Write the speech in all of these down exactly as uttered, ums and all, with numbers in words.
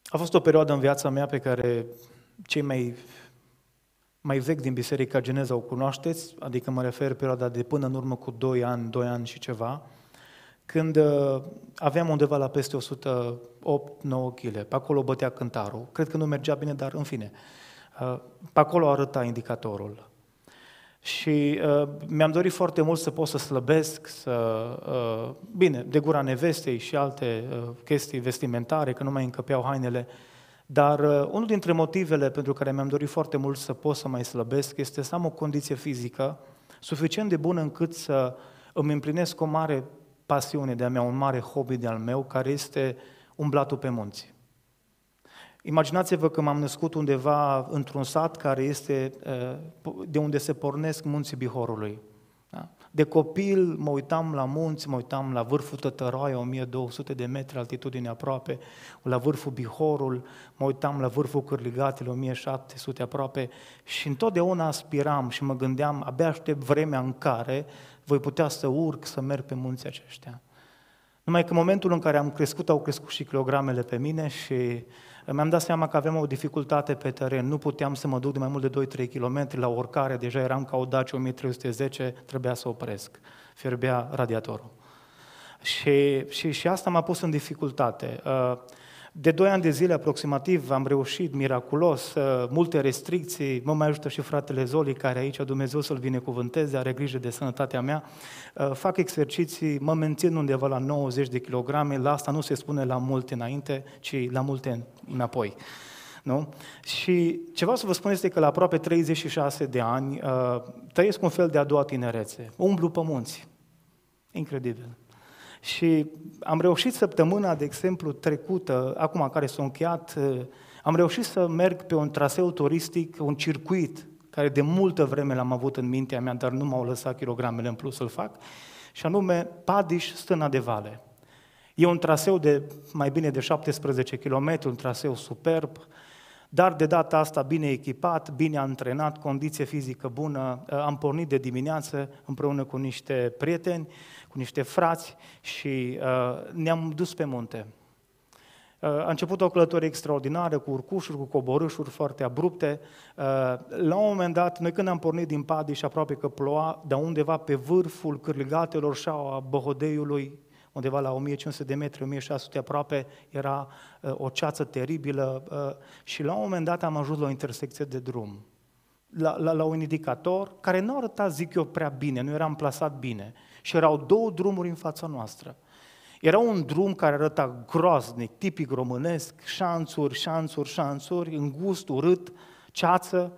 A fost o perioadă în viața mea pe care cei mai, mai vechi din Biserica Geneza o cunoașteți, adică mă refer perioada de până în urmă cu doi ani, doi ani și ceva, când uh, aveam undeva la peste o sută opt nouă kilograme. Pe acolo bătea cântarul. Cred că nu mergea bine, dar în fine. Uh, pe acolo arăta indicatorul. Și uh, mi-am dorit foarte mult să pot să slăbesc, să, uh, bine, de gura nevestei și alte uh, chestii vestimentare, că nu mai încăpeau hainele, dar uh, unul dintre motivele pentru care mi-am dorit foarte mult să pot să mai slăbesc este să am o condiție fizică suficient de bună încât să îmi împlinesc o mare pasiune de-a mea, un mare hobby de-al meu, care este umblatul pe munți. Imaginați-vă că m-am născut undeva într-un sat care este de unde se pornesc munții Bihorului. Da? De copil mă uitam la munți, mă uitam la vârful Tătăroaia, o mie două sute de metri altitudine aproape, la vârful Bihorul, mă uitam la vârful Cârligatele, o mie șapte sute aproape, și întotdeauna aspiram și mă gândeam, abia aștept vremea în care voi putea să urc, să merg pe munții aceștia. Numai că în momentul în care am crescut, au crescut și kilogramele pe mine și mi-am dat seama că aveam o dificultate pe teren. Nu puteam să mă duc de mai mult de doi trei kilometri la urcare, deja eram ca o Dacia o mie trei sute zece, trebuia să opresc. Fierbea radiatorul. Și, și, și asta m-a pus în dificultate. De doi ani de zile aproximativ am reușit, miraculos, multe restricții, mă mai ajută și fratele Zoli, care aici Dumnezeu să-l binecuvânteze, are grijă de sănătatea mea, fac exerciții, mă mențin undeva la nouăzeci de kilograme, la asta nu se spune la multe înainte, ci la multe înapoi. Nu? Și ce vreau să vă spun este că la aproape treizeci și șase de ani trăiesc un fel de a doua tinerețe, umblu pe munți, incredibil. Și am reușit săptămâna, de exemplu, trecută, acum care s-a încheiat, am reușit să merg pe un traseu turistic, un circuit, care de multă vreme l-am avut în mintea mea, dar nu m-au lăsat kilogramele în plus să-l fac, și anume Padiș-Stâna de Vale. E un traseu de mai bine de șaptesprezece kilometri, un traseu superb, dar de data asta bine echipat, bine antrenat, condiție fizică bună. Am pornit de dimineață împreună cu niște prieteni, cu niște frați și uh, ne-am dus pe munte. Uh, a început o călătorie extraordinară, cu urcușuri, cu coborâșuri foarte abrupte. Uh, la un moment dat, noi când am pornit din Padiș, aproape că ploua, de undeva pe vârful Cârligatelor și a Băhodeiului, undeva la o mie cinci sute de metri, o mie șase sute aproape, era uh, o ceață teribilă uh, și la un moment dat am ajuns la o intersecție de drum, la, la, la un indicator care nu arăta, zic eu, prea bine, nu era amplasat bine și erau două drumuri în fața noastră. Era un drum care arăta groaznic, tipic românesc, șanțuri, șanțuri, șanțuri, îngust, urât, ceață.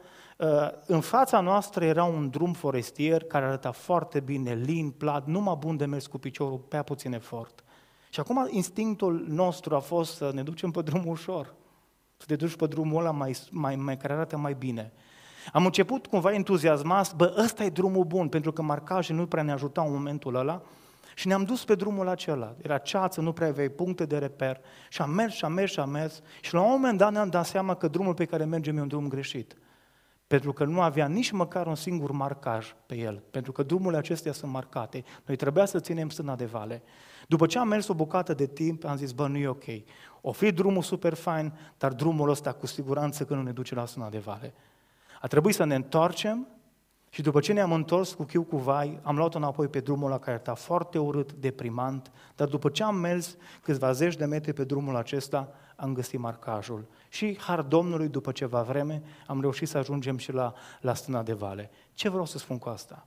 În fața noastră era un drum forestier care arăta foarte bine, lin, plat, numai bun de mers cu piciorul, prea puțin efort. Și acum instinctul nostru a fost să ne ducem pe drumul ușor, să te duci pe drumul ăla mai, mai, mai, care arată mai bine. Am început cumva entuziasmați, bă, ăsta e drumul bun, pentru că marcajele nu prea ne ajutau în momentul ăla și ne-am dus pe drumul acela. Era ceață, nu prea aveai puncte de reper și am mers și am mers și am mers și la un moment dat ne-am dat seama că drumul pe care mergem e un drum greșit. Pentru că nu avea nici măcar un singur marcaj pe el, pentru că drumurile acestea sunt marcate. Noi trebuia să ținem Stâna de Vale. După ce am mers o bucată de timp, am zis, bă, nu e ok. O fi drumul super fain, dar drumul ăsta cu siguranță că nu ne duce la Stâna de Vale. A trebuit să ne întoarcem și după ce ne-am întors cu chiu cu vai, am luat-o înapoi pe drumul ăla care era foarte urât, deprimant, dar după ce am mers câțiva zeci de metri pe drumul acesta, am găsit marcajul. Și, har Domnului, după ceva vreme, am reușit să ajungem și la, la Stâna de Vale. Ce vreau să spun cu asta?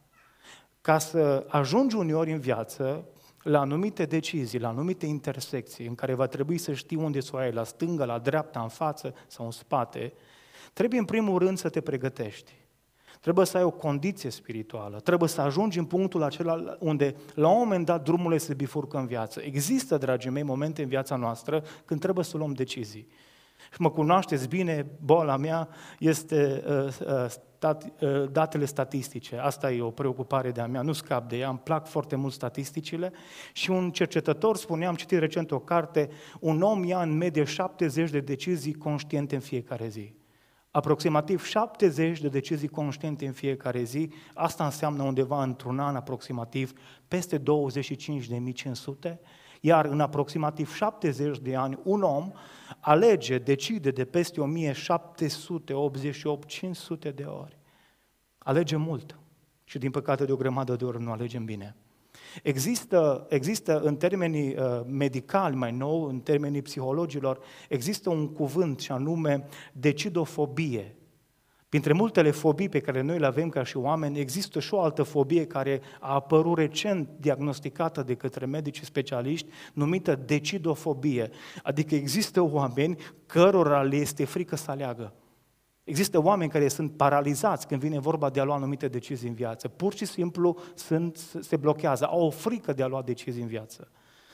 Ca să ajungi uneori în viață la anumite decizii, la anumite intersecții, în care va trebui să știi unde să o ai, la stânga, la dreapta, în față sau în spate, trebuie în primul rând să te pregătești. Trebuie să ai o condiție spirituală, trebuie să ajungi în punctul acela unde la un moment dat drumurile se bifurcă în viață. Există, dragii mei, momente în viața noastră când trebuie să luăm decizii. Și mă cunoașteți bine, boala mea este uh, stat, uh, datele statistice. Asta e o preocupare de-a mea, nu scap de ea, îmi plac foarte mult statisticile. Și un cercetător spunea, am citit recent o carte, un om ia în medie șaptezeci de decizii conștiente în fiecare zi. Aproximativ șaptezeci de decizii conștiente în fiecare zi, asta înseamnă undeva într-un an aproximativ peste douăzeci și cinci de mii cinci sute, Iar în aproximativ șaptezeci de ani, un om alege, decide de peste o mie șapte sute optzeci și opt, cinci sute de ori. Alege mult și din păcate de o grămadă de ori nu alegem bine. Există, există în termenii uh, medicali mai nou, în termenii psihologilor, există un cuvânt și anume decidofobie. Printre multele fobii pe care noi le avem ca și oameni, există și o altă fobie care a apărut recent diagnosticată de către medici specialiști, numită decidofobie. Adică există oameni cărora le este frică să aleagă. Există oameni care sunt paralizați când vine vorba de a lua anumite decizii în viață. Pur și simplu sunt, se blochează, au o frică de a lua decizii în viață.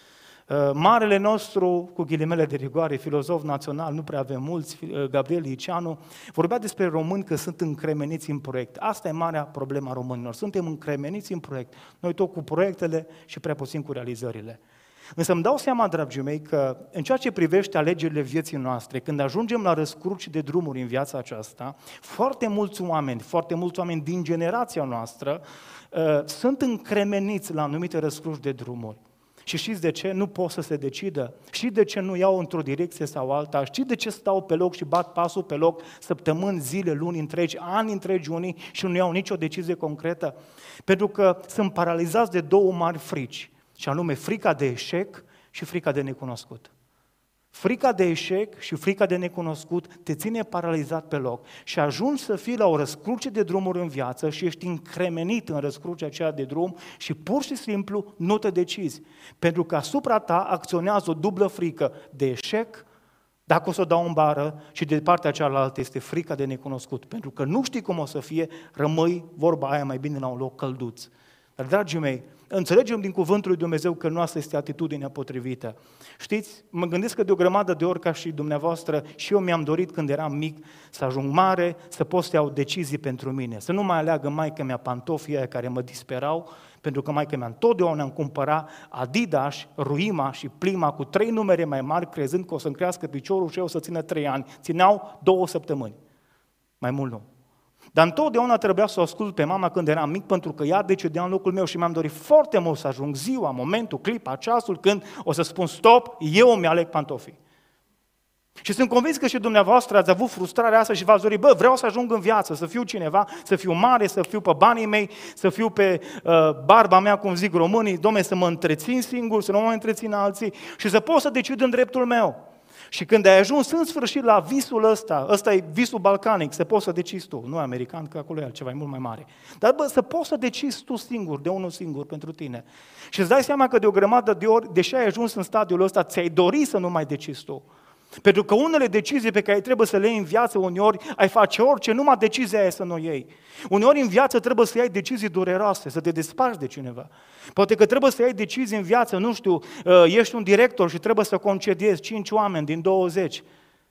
Marele nostru, cu ghilimele de rigoare, filozof național, nu prea avem mulți, Gabriel Liceanu, vorbea despre români că sunt încremeniți în proiect. Asta e marea problemă a românilor. Suntem încremeniți în proiect. Noi tot cu proiectele și prea puțin cu realizările. Însă îmi dau seama, dragii mei, că în ceea ce privește alegerile vieții noastre, când ajungem la răscruci de drumuri în viața aceasta, foarte mulți oameni, foarte mulți oameni din generația noastră uh, sunt încremeniți la anumite răscruci de drumuri. Și știți de ce? Nu pot să se decidă. Știți de ce nu iau într-o direcție sau alta? Știți de ce stau pe loc și bat pasul pe loc săptămâni, zile, luni întregi, ani întregi unii și nu iau nicio decizie concretă? Pentru că sunt paralizați de două mari frici, și anume frica de eșec și frica de necunoscut. Frica de eșec și frica de necunoscut te ține paralizat pe loc și ajungi să fii la o răscruce de drumuri în viață și ești încremenit în răscrucea aceea de drum și pur și simplu nu te decizi. Pentru că asupra ta acționează o dublă frică de eșec, dacă o să o dau în bară, și de partea cealaltă este frica de necunoscut. Pentru că nu știi cum o să fie, rămâi, vorba aia, mai bine la un loc călduț. Dar, dragii mei, înțelegem din cuvântul lui Dumnezeu că noastră este atitudinea potrivită. Știți, mă gândesc că de o grămadă de ori ca și dumneavoastră și eu mi-am dorit când eram mic să ajung mare, să pot să iau decizii pentru mine, să nu mai aleagă maică-mea pantofii aia care mă disperau, pentru că maică-mea întotdeauna îmi cumpăra Adidas, Ruima și Plima cu trei numere mai mari, crezând că o să-mi crească piciorul și eu să țină trei ani. Țineau două săptămâni, mai mult nu. Dar întotdeauna trebuia să o ascult pe mama când eram mic, pentru că ea decidea în locul meu și mi-am dorit foarte mult să ajung ziua, momentul, clipa, ceasul, când o să spun stop, eu mi-aleg pantofii. Și sunt convins că și dumneavoastră ați avut frustrarea asta și v-ați dorit, bă, vreau să ajung în viață, să fiu cineva, să fiu mare, să fiu pe banii mei, să fiu pe uh, barba mea, cum zic românii, dom'le, să mă întrețin singur, să nu mă întrețin alții și să pot să decid în dreptul meu. Și când ai ajuns în sfârșit la visul ăsta, ăsta e visul balcanic, să poți să decizi tu, nu american, că acolo e altceva, e mult mai mare. Dar bă, să poți să decizi tu singur, de unul singur pentru tine. Și îți dai seama că de o grămadă de ori, deși ai ajuns în stadiul ăsta, ți-ai dori să nu mai decizi tu. Pentru că unele decizii pe care trebuie să le iei în viață, uneori ai face orice, numai decizia aia să nu o iei. Uneori în viață trebuie să iei decizii dureroase, să te desparți de cineva. Poate că trebuie să iei decizii în viață, nu știu, ești un director și trebuie să concediezi cinci oameni din douăzeci.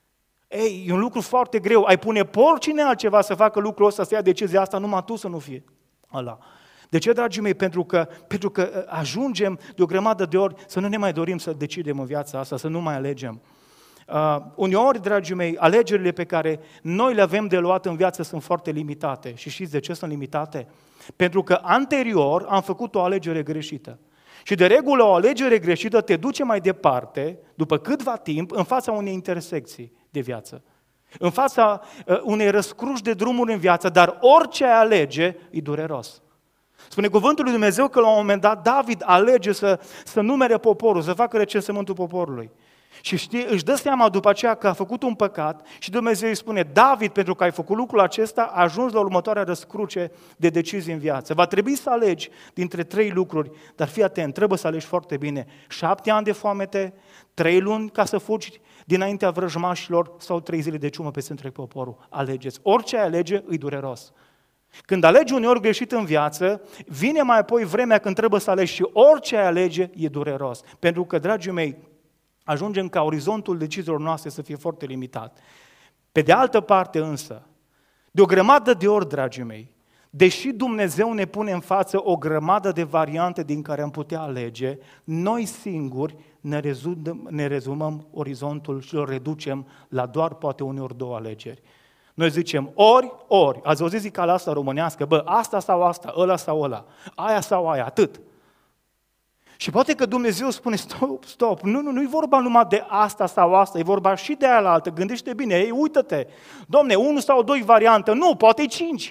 Ei, e un lucru foarte greu. Ai pune pe oricine altceva să facă lucrul ăsta, să ia decizia asta, numai tu să nu fie ăla. De ce, dragii mei? Pentru că, pentru că ajungem de o grămadă de ori să nu ne mai dorim să decidem în viața asta, să nu mai alegem. Uh, uneori, dragii mei, alegerile pe care noi le avem de luat în viață sunt foarte limitate. Și știți de ce sunt limitate? Pentru că anterior am făcut o alegere greșită. Și de regulă o alegere greșită te duce mai departe, după câtva timp, în fața unei intersecții de viață. În fața uh, unei răscruci de drumuri în viață, dar orice alege e dureros. Spune cuvântul lui Dumnezeu că la un moment dat David alege să, să numere poporul, să facă recensământul poporului. Și știe, își dă seama după aceea că a făcut un păcat și Dumnezeu îi spune, David, pentru că ai făcut lucrul acesta, a ajuns la următoarea răscruce de decizii în viață. Va trebui să alegi dintre trei lucruri, dar fii atent, trebuie să alegi foarte bine. Șapte ani de foamete, trei luni ca să fugi dinaintea vrăjmașilor sau trei zile de ciumă peste întreg poporul. Alegeți. Orice alege îi dureros. Când alegi uneori greșit în viață, vine mai apoi vremea când trebuie să alegi și orice alege e dureros. Pentru că, dragii mei, ajungem ca orizontul deciziilor noastre să fie foarte limitat. Pe de altă parte însă, de o grămadă de ori, dragii mei, deși Dumnezeu ne pune în față o grămadă de variante din care am putea alege, noi singuri ne rezumăm, ne rezumăm orizontul și îl reducem la doar poate uneori două alegeri. Noi zicem ori, ori, ați auzit zicala asta românească, bă, asta sau asta, ăla sau ăla, aia sau aia, atât. Și poate că Dumnezeu spune, stop, stop, nu, nu, nu e vorba numai de asta sau asta, e vorba și de aia la altă, gândește bine, ei, uită-te, Domne, unu sau doi variante, nu, poate cinci.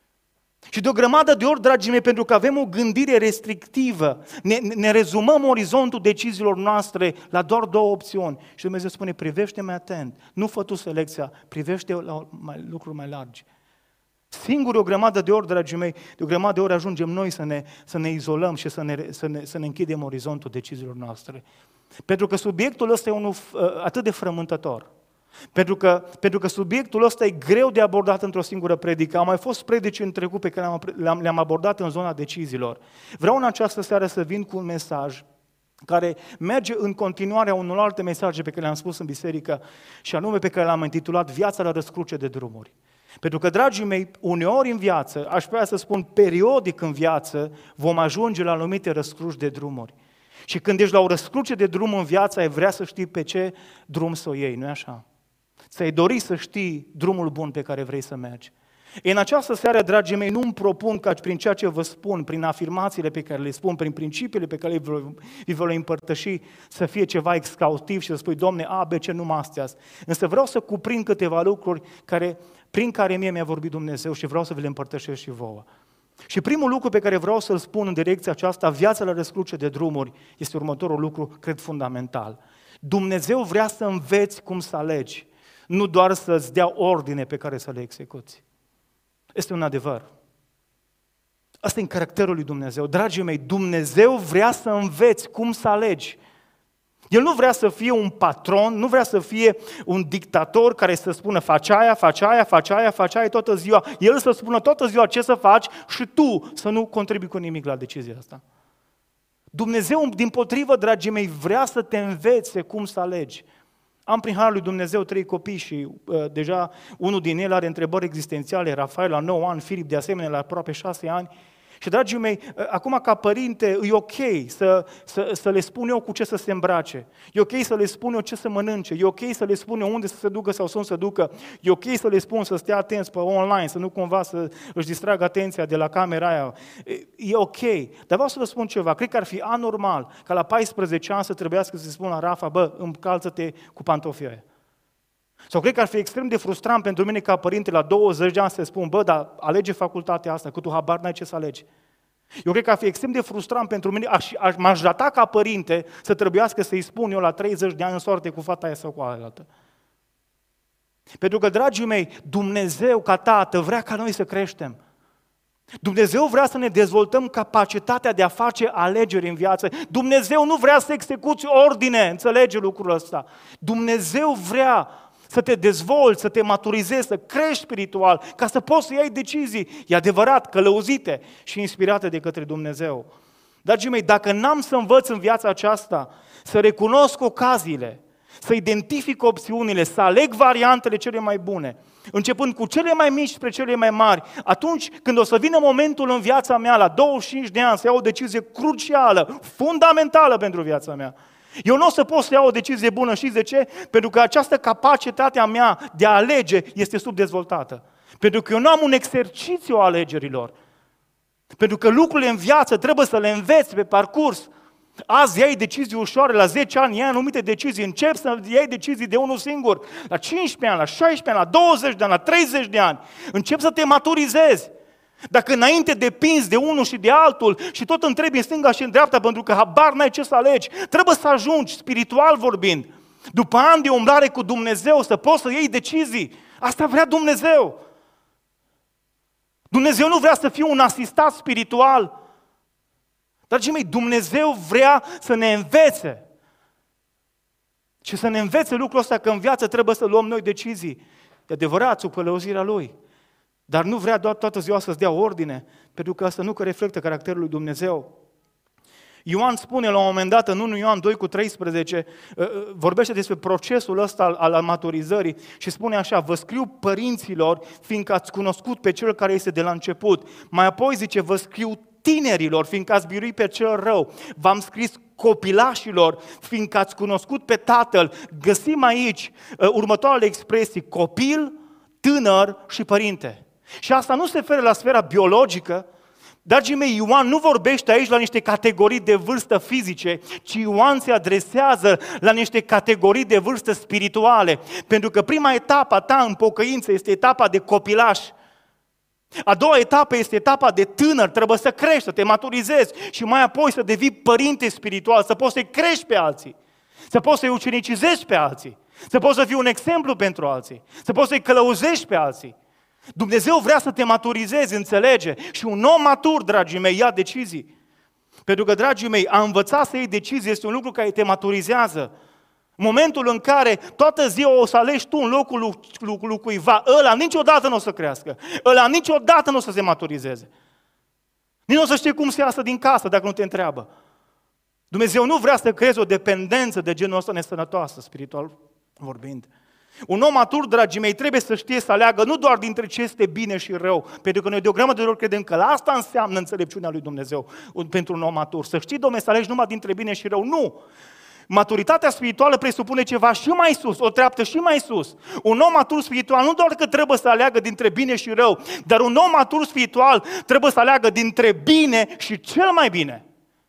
Și de o grămadă de ori, dragii mei, pentru că avem o gândire restrictivă, ne, ne rezumăm orizontul deciziilor noastre la doar două opțiuni. Și Dumnezeu spune, privește-mă atent, nu fă tu selecția, privește la mai, lucruri mai largi. Singur o grămadă de ori, dragii mei, de o grămadă de ori ajungem noi să ne, să ne izolăm și să ne, să, ne, să ne închidem orizontul deciziilor noastre. Pentru că subiectul ăsta e unul atât de frământător. Pentru că, pentru că subiectul ăsta e greu de abordat într-o singură predică. Au mai fost predici în trecut pe care le-am, le-am abordat în zona deciziilor. Vreau în această seară să vin cu un mesaj care merge în continuarea unor alte mesaje pe care le-am spus în biserică și anume pe care l-am intitulat Viața la răscruce de drumuri. Pentru că, dragii mei, uneori în viață, aș vrea să spun periodic în viață, vom ajunge la anumite răscruci de drumuri. Și când ești la o răscruce de drum în viață, ai vrea să știi pe ce drum să o iei, nu-i așa? Ți-ai dori să știi drumul bun pe care vrei să mergi. În această seară, dragii mei, nu-mi propun ca prin ceea ce vă spun, prin afirmațiile pe care le spun, prin principiile pe care le vă le împărtăși, să fie ceva exhaustiv și să spui, Domne, A, B, C, numai astea. Însă vreau să cuprind câteva lucruri care, prin care mie mi-a vorbit Dumnezeu și vreau să vi le împărtășesc și vouă. Și primul lucru pe care vreau să-l spun în direcția aceasta, viața la răscruce de drumuri, este următorul lucru, cred, fundamental. Dumnezeu vrea să înveți cum să alegi, nu doar să-ți dea ordine pe care să le execuți. Este un adevăr. Asta e în caracterul lui Dumnezeu. Dragii mei, Dumnezeu vrea să înveți cum să alegi. El nu vrea să fie un patron, nu vrea să fie un dictator care să spună faci aia, faci aia, faci aia, faci aia toată ziua. El să spună toată ziua ce să faci și tu să nu contribui cu nimic la decizia asta. Dumnezeu, dimpotrivă, dragii mei, vrea să te învețe cum să alegi. Am prin harul lui Dumnezeu trei copii și uh, deja unul din ele are întrebări existențiale, Rafael la nouă ani, Filip de asemenea la aproape șase ani. Și, dragii mei, uh, acum ca părinte e ok să, să, să le spun eu cu ce să se îmbrace, e ok să le spun eu ce să mănânce, e ok să le spun eu unde să se ducă sau să nu se ducă, e ok să le spun să stea atenți pe online, să nu cumva să își distragă atenția de la camera aia. E ok, dar vreau să vă spun ceva, cred că ar fi anormal ca la paisprezece ani să trebuiască să se spună la Rafa, bă, încalță-te cu pantofii aia. Sau cred că ar fi extrem de frustrant pentru mine ca părinte la douăzeci de ani să spun, bă, dar alege facultatea asta, că tu habar n-ai ce să alegi. Eu cred că ar fi extrem de frustrant pentru mine, aș, aș, m-aș rata ca părinte să trebuiască să-i spun eu la treizeci de ani în soarte cu fata aia sau cu alaltă. Pentru că, dragii mei, Dumnezeu ca Tată vrea ca noi să creștem. Dumnezeu vrea să ne dezvoltăm capacitatea de a face alegeri în viață. Dumnezeu nu vrea să execuți ordine, înțelege lucrul ăsta. Dumnezeu vrea să te dezvolți, să te maturizezi, să crești spiritual, ca să poți să iei decizii, e adevărat, călăuzite și inspirate de către Dumnezeu. Dragii mei, dacă n-am să învăț în viața aceasta, să recunosc ocaziile, să identific opțiunile, să aleg variantele cele mai bune, începând cu cele mai mici spre cele mai mari, atunci când o să vină momentul în viața mea, la douăzeci și cinci de ani, să iau o decizie crucială, fundamentală pentru viața mea, eu nu o să pot să iau o decizie bună, știți de ce? Pentru că această capacitate a mea de a alege este subdezvoltată. Pentru că eu nu am un exercițiu a alegerilor. Pentru că lucrurile în viață trebuie să le înveți pe parcurs. Azi iei decizii ușoare, la zece ani iei anumite decizii, începi să iei decizii de unul singur, la cincisprezece ani, la șaisprezece ani, la douăzeci de ani, la treizeci de ani, începi să te maturizezi. Dacă înainte depinzi de unul și de altul și tot întrebi în stânga și în dreapta pentru că habar n-ai ce să alegi, trebuie să ajungi, spiritual vorbind, după ani de umblare cu Dumnezeu, să poți să iei decizii. Asta vrea Dumnezeu. Dumnezeu nu vrea să fie un asistat spiritual. Dragii mei, Dumnezeu vrea să ne învețe. Și să ne învețe lucrul ăsta că în viață trebuie să luăm noi decizii. E adevărat, sub călăuzirea Lui. Dar nu vrea doar toată ziua să-ți dea ordine, pentru că asta nu că reflectă caracterul lui Dumnezeu. Ioan spune la un moment dat, în unu Ioan doi cu treisprezece, vorbește despre procesul ăsta al, al maturizării și spune așa, vă scriu părinților, fiindcă ați cunoscut pe cel care este de la început. Mai apoi zice, vă scriu tinerilor, fiindcă ați biruit pe cel rău. V-am scris copilașilor, fiindcă ați cunoscut pe Tatăl. Găsim aici următoarele expresii, copil, tânăr și părinte. Și asta nu se referă la sfera biologică, Dragii mei, Ioan nu vorbește aici la niște categorii de vârstă fizice, ci Ioan se adresează la niște categorii de vârstă spirituale. Pentru că prima etapă a ta în pocăință este etapa de copilaș. A doua etapă este etapa de tânăr, trebuie să crești, să te maturizezi și mai apoi să devii părinte spiritual, să poți să-i crești pe alții, să poți să-i ucenicizezi pe alții, să poți să fii un exemplu pentru alții, să poți să-i călăuzești pe alții. Dumnezeu vrea să te maturizezi, înțelege? Și un om matur, dragii mei, ia decizii. Pentru că, dragii mei, a învăța să iei decizii este un lucru care te maturizează. Momentul în care toată ziua o să alegi tu în locul lui, lui, lui cuiva, ăla niciodată nu o să crească, ăla niciodată nu o să se maturizeze. Nici nu o să știe cum să iasă din casă dacă nu te întreabă. Dumnezeu nu vrea să creezi o dependență de genul ăsta nesănătoasă, spiritual vorbind. Un om matur, dragii mei, trebuie să știe să aleagă nu doar dintre ce este bine și rău, pentru că noi de o grămadă de ori credem că asta înseamnă înțelepciunea lui Dumnezeu pentru un om matur. Să știi, Dom'le, să alegi numai dintre bine și rău. Nu! Maturitatea spirituală presupune ceva și mai sus, o treaptă și mai sus. Un om matur spiritual nu doar că trebuie să aleagă dintre bine și rău, dar un om matur spiritual trebuie să aleagă dintre bine și cel mai bine.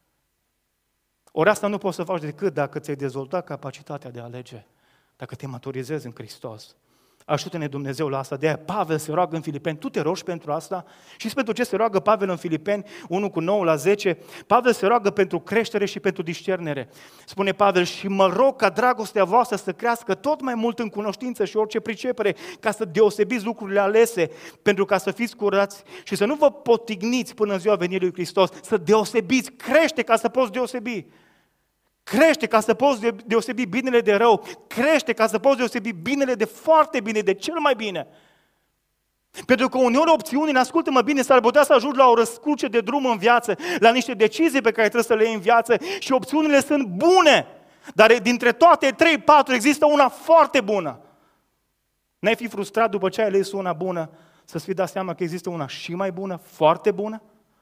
Ori asta nu poți să faci decât dacă ți-ai dezvoltat capacitatea de a alege, dacă te maturizezi în Hristos. Ajută-ne Dumnezeu la asta. De aia Pavel se roagă în Filipeni. Tu te rogi pentru asta? Și pentru ce se roagă Pavel în Filipeni unu cu nouă la zece? Pavel se roagă pentru creștere și pentru discernere. Spune Pavel, și mă rog ca dragostea voastră să crească tot mai mult în cunoștință și orice pricepere, ca să deosebiți lucrurile alese, pentru ca să fiți curați și să nu vă potigniți până în ziua venirii lui Hristos, să deosebiți, crește ca să poți deosebi. Crește ca să poți deosebi binele de rău, crește ca să poți deosebi binele de foarte bine, de cel mai bine. Pentru că uneori opțiunile, ascultă-mă bine, s-ar putea să ajungi la o răscruce de drum în viață, la niște decizii pe care trebuie să le iei în viață și opțiunile sunt bune, dar dintre toate trei, patru există una foarte bună. N-ai fi frustrat după ce ai ales una bună să-ți fi dat seama că există una și mai bună, foarte bună?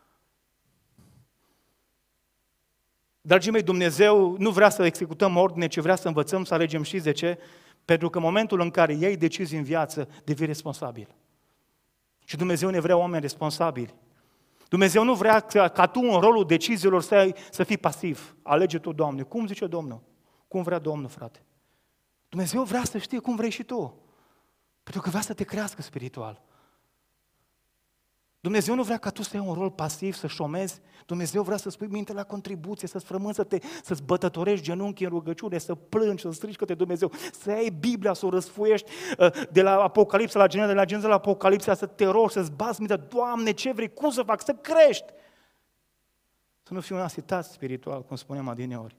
Dragii mei, Dumnezeu nu vrea să executăm ordine, ci vrea să învățăm să alegem. Și de ce? Pentru că în momentul în care iei decizii în viață, devii responsabil. Și Dumnezeu ne vrea oameni responsabili. Dumnezeu nu vrea ca, ca tu în rolul deciziilor să, ai, să fii pasiv. Alege tu, Doamne. Cum zice Domnul? Cum vrea Domnul, frate? Dumnezeu vrea să știe cum vrei și tu. Pentru că vrea să te crească spiritual. Dumnezeu nu vrea ca tu să iei un rol pasiv, să șomezi. Dumnezeu vrea să spui minte la contribuție, să-ți frămânți, să te, să-ți bătătorești genunchii în rugăciune, să plângi, să strigi către Dumnezeu, să iei Biblia, să o răsfoiești de la Apocalipsa la Geneza, de la Geneza la Apocalipsa, să te rogi, să-ți bați mintea, Doamne, ce vrei, cum să fac, să crești. Să nu fii un asitat spiritual, cum spuneam adineori.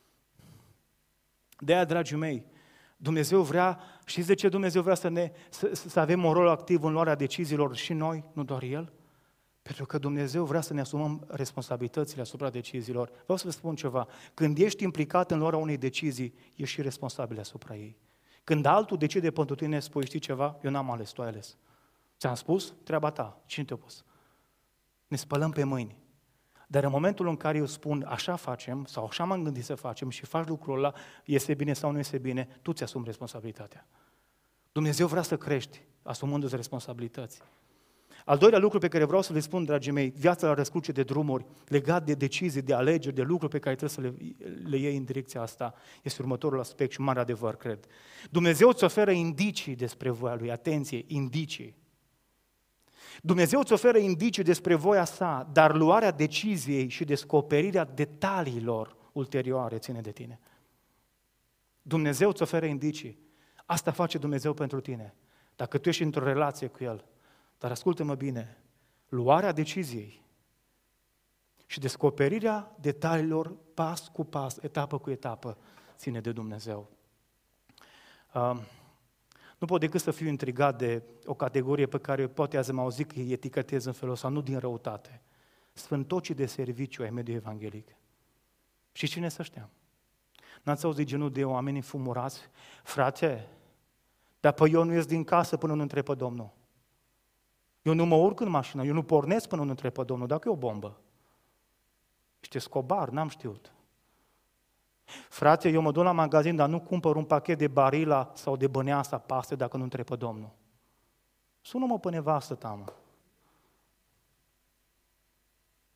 De aia, dragii mei, Dumnezeu vrea, știți de ce Dumnezeu vrea să, ne, să, să avem un rol activ în luarea deciziilor și noi, nu doar El? Pentru că Dumnezeu vrea să ne asumăm responsabilitățile asupra deciziilor. Vreau să vă spun ceva, când ești implicat în luarea unei decizii, ești și responsabil asupra ei. Când altul decide pentru tine, spui, știi ceva? Eu n-am ales, tu ai ales. Ți-am spus? Treaba ta. Cine te-a pus? Ne spălăm pe mâini. Dar în momentul în care eu spun, așa facem, sau așa m-am gândit să facem și faci lucrul ăla, este bine sau nu este bine, tu ți-asumi responsabilitatea. Dumnezeu vrea să crești, asumându-ți responsabilități. Al doilea lucru pe care vreau să le spun, dragii mei, viața la răscruce de drumuri, legat de decizii, de alegeri, de lucruri pe care trebuie să le, le iei în direcția asta, este următorul aspect și mare adevăr, cred. Dumnezeu îți oferă indicii despre voia Lui, atenție, indicii. Dumnezeu îți oferă indicii despre voia sa, dar luarea deciziei și descoperirea detaliilor ulterioare ține de tine. Dumnezeu îți oferă indicii. Asta face Dumnezeu pentru tine. Dacă tu ești într-o relație cu El. Dar ascultă-mă bine, luarea deciziei și descoperirea detaliilor pas cu pas, etapă cu etapă, ține de Dumnezeu. Uh, Nu pot decât să fiu intrigat de o categorie pe care poate azi m-au auzit că îi etichetez în felul ăsta, nu din răutate. Sfântocii de serviciu ai mediului evanghelic. Și cine să știa? N-ați auzit genul de oameni înfumurați? Frate, dar pe eu nu ies din casă până nu întreb pe Domnul. Eu nu mă urc în mașină, eu nu pornesc până nu întreb pe Domnul, dacă e o bombă. Ești scobar, n-am știut. Frate, eu mă duc la magazin, dar nu cumpăr un pachet de Barilla sau de Băneasa paste dacă nu întreb pe Domnul. Sună-mă pe nevastă ta, mă.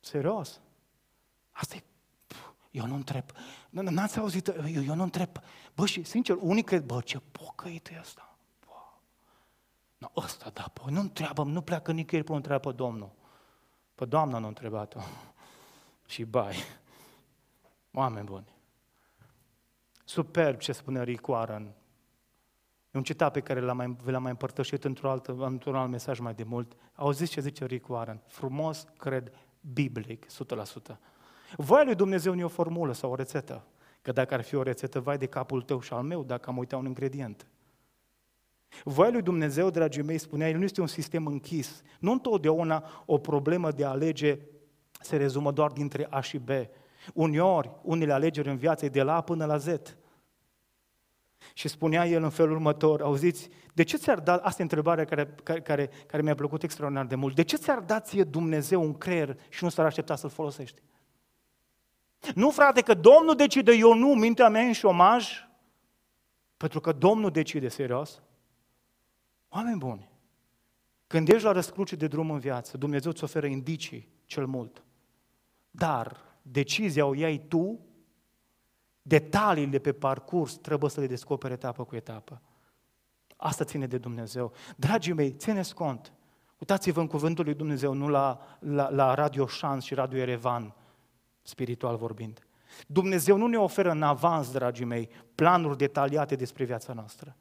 Serios. Asta e, eu nu întreb. N-ați auzit, eu, eu nu întreb. Bă, și sincer, unii cred, bă, ce pocăit e ăsta. No, ăsta, da, bă, nu întreabă, nu pleacă nicăieri până întreabă pe Domnul. Pe Doamna nu întrebat-o. Și bai. Oameni buni. Superb ce spune Rick Warren. E un citat pe care l-am mai, l-am mai împărtășit într-un alt, într-un alt mesaj mai de mult. Auziți ce zice Rick Warren? Frumos, cred, biblic, o sută la sută. Voia lui Dumnezeu nu e o formulă sau o rețetă. Că dacă ar fi o rețetă, vai de capul tău și al meu dacă am uitat un ingredient. Voia lui Dumnezeu, dragii mei, spunea, el nu este un sistem închis. Nu întotdeauna o problemă de a alege se rezumă doar dintre A și B. Uneori, unele alegeri în viață e de la A până la Z. Și spunea el în felul următor, auziți, de ce ți-ar da, asta e întrebarea care, care, care, care mi-a plăcut extraordinar de mult, de ce ți-ar da ție Dumnezeu un creier și nu s-ar aștepta să-l folosești? Nu, frate, că Domnul decide, eu nu, mintea mea e în șomaj, pentru că Domnul decide, serios. Oameni buni, când ești la răscruce de drum în viață, Dumnezeu îți oferă indicii cel mult, dar decizia o iei tu, detaliile pe parcurs trebuie să le descoperi etapă cu etapă. Asta ține de Dumnezeu. Dragii mei, țineți cont, uitați-vă în cuvântul lui Dumnezeu, nu la, la, la Radio Șans și Radio Erevan, spiritual vorbind. Dumnezeu nu ne oferă în avans, dragii mei, planuri detaliate despre viața noastră.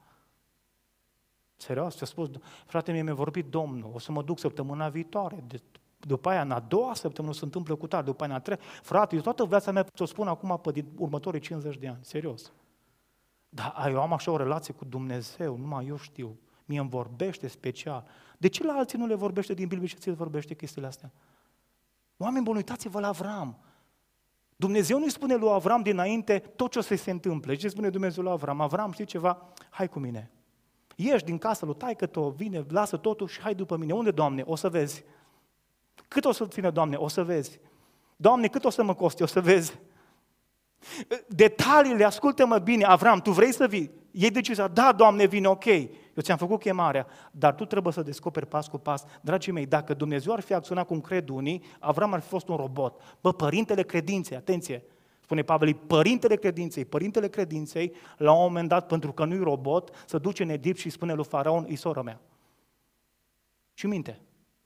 Serios, ți-a spus, frate mie, mi-a vorbit Domnul, o să mă duc săptămâna viitoare, de, după aia, în a doua săptămână se întâmplă cu tare, după aia, în a treia, frate, eu toată viața mea ți-o spun acum pe din următorii cincizeci de ani, serios. Dar eu am așa o relație cu Dumnezeu, numai eu știu, mie îmi vorbește special. De ce la alții nu le vorbește din Biblie și ți le vorbește chestiile astea? Oameni buni, uitați-vă la Avram. Dumnezeu nu-i spune lui Avram dinainte tot ce o să se întâmple. Ce spune Dumnezeu lui Avram? Avram, știi ceva? Hai cu mine. Ieși din casă lui taică-to, vine, lasă totul și hai după mine. Unde, Doamne? O să vezi. Cât o să țină, Doamne? O să vezi. Doamne, cât o să mă coste? O să vezi. Detaliile, ascultă-mă bine, Avram, tu vrei să vii? Iei decizia, da, Doamne, vine, ok, eu ți-am făcut chemarea, dar tu trebuie să descoperi pas cu pas. Dragii mei, dacă Dumnezeu ar fi acționat cum cred unii, Avram ar fi fost un robot. Bă, părintele credinței, atenție, spune Pavel, părintele credinței, părintele credinței, la un moment dat, pentru că nu-i robot, se duce în Egipt și spune lui Faraon, e sora mea. Și minte.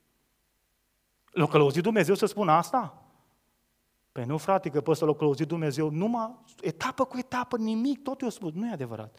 L-a călăuzit Dumnezeu să spună asta? Păi nu, frate, că poți să l-a călăuzit Dumnezeu numai etapă cu etapă, nimic, tot i-a spus, nu e adevărat.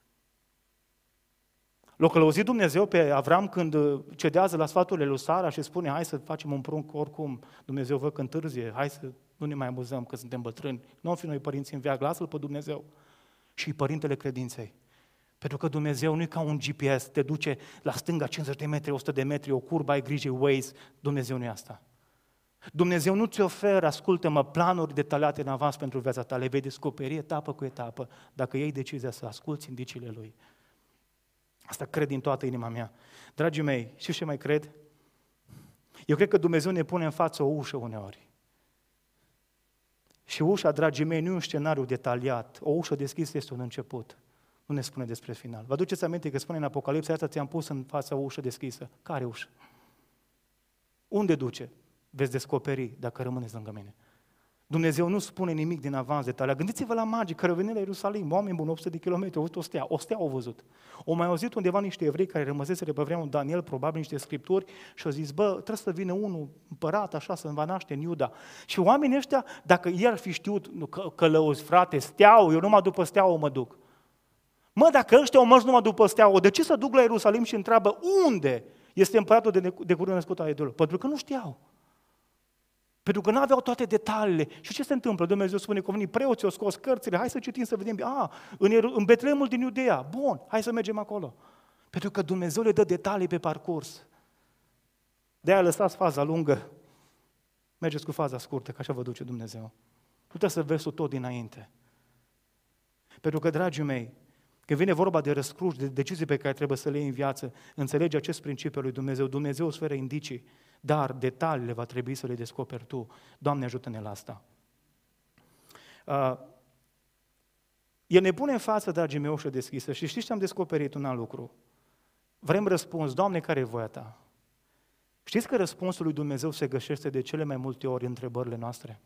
L-a călăuzit Dumnezeu pe Avram când cedează la sfaturile lui Sara și spune, hai să facem un prunc oricum, Dumnezeu vă că întârzie, hai să nu ne mai amuzăm că suntem bătrâni, nu am fi noi părinți în viață, lasă-L pe Dumnezeu. Și părintele credinței. Pentru că Dumnezeu nu e ca un G P S, te duce la stânga cincizeci de metri, o sută de metri, o curbă, ai grijă, Waze, Dumnezeu nu e asta. Dumnezeu nu ți oferă, ascultă-mă, planuri detaliate în avans pentru viața ta, le vei descoperi etapă cu etapă, dacă iei decizia să asculți indiciile Lui. Asta cred din toată inima mea. Dragii mei, știți ce mai cred? Eu cred că Dumnezeu ne pune în față o ușă uneori. Și ușa, dragii mei, nu e un scenariu detaliat. O ușă deschisă este un început. Nu ne spune despre final. Vă aduceți aminte că spune în Apocalipsa, asta ți-am pus în fața o ușă deschisă. Care ușă? Unde duce? Veți descoperi dacă rămâneți lângă mine. Dumnezeu nu spune nimic din avans detaliat. Gândiți-vă la magii care veni la Ierusalim, oameni buni, opt sute de kilometri, au văzut o stea, o stea au văzut. Au mai auzit undeva niște evrei care rămăseseră pe vremea Daniel, probabil niște scripturi, și au zis, bă, trebuie să vină unul împărat așa să va naște în Iuda. Și oamenii ăștia, dacă ei ar fi știut că, călăuzi, frate, steau, eu numai după steaua mă duc. Mă, dacă ăștia au mers numai după steaua, de ce să duc la Ierusalim și întreabă unde este împăratul de, de curând născut al idolului? Pentru că nu știau. Pentru că nu aveau toate detaliile. Și ce se întâmplă? Dumnezeu spune că au venit preoții, au scos cărțile, hai să citim, să vedem. A, în, în Betleemul din Iudeea, bun, hai să mergem acolo. Pentru că Dumnezeu le dă detalii pe parcurs. De-aia lăsați faza lungă, mergeți cu faza scurtă, că așa vă duce Dumnezeu. Nu trebuie să vezi tot dinainte. Pentru că, dragii mei, când vine vorba de răscruci, de decizii pe care trebuie să le iei în viață, înțelegi acest principiu al lui Dumnezeu. Dumnezeu îți oferă indicii, dar detaliile va trebui să le descoperi tu. Doamne, ajută-ne la asta. Uh, El ne pune în față, dragii mei, o ușă deschisă și știți ce am descoperit un alt lucru? Vrem răspuns, Doamne, care e voia Ta? Știți că răspunsul lui Dumnezeu se găsește de cele mai multe ori în întrebările noastre?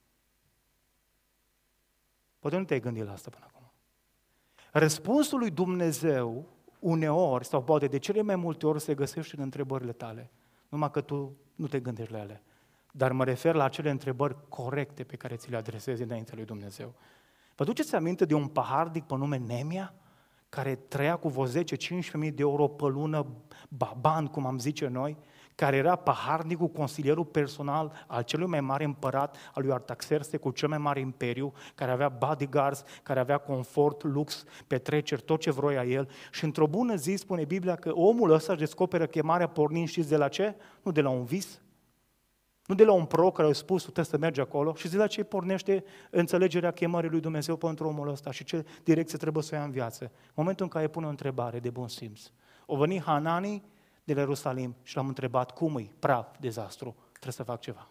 Poate nu te-ai gândit la asta până acum. Răspunsul lui Dumnezeu uneori, sau poate de cele mai multe ori, se găsește în întrebările tale, numai că tu nu te gândești la ele. Dar mă refer la acele întrebări corecte pe care ți le adresezi înainte lui Dumnezeu. Vă duceți aminte de un paharnic pe nume Nemia, care trăia cu vreo zece cincisprezece mii de euro pe lună, baban, cum am zice noi, care era paharnicul, consilierul personal al celui mai mare împărat, al lui Artaxerxe, cu cel mai mare imperiu, care avea bodyguards, care avea confort, lux, petreceri, tot ce vroia el. Și într-o bună zi spune Biblia că omul ăsta își descoperă chemarea pornind, știți de la ce? Nu de la un vis, nu de la un proroc care a spus, tu trebuie să mergi acolo, și de la ce pornește înțelegerea chemării lui Dumnezeu pentru omul ăsta și ce direcție trebuie să o ia în viață. În momentul în care pune o întrebare de bun simț. O veni Hanani de la Ierusalim și l-am întrebat, cum îi? Praf, dezastru, trebuie să fac ceva.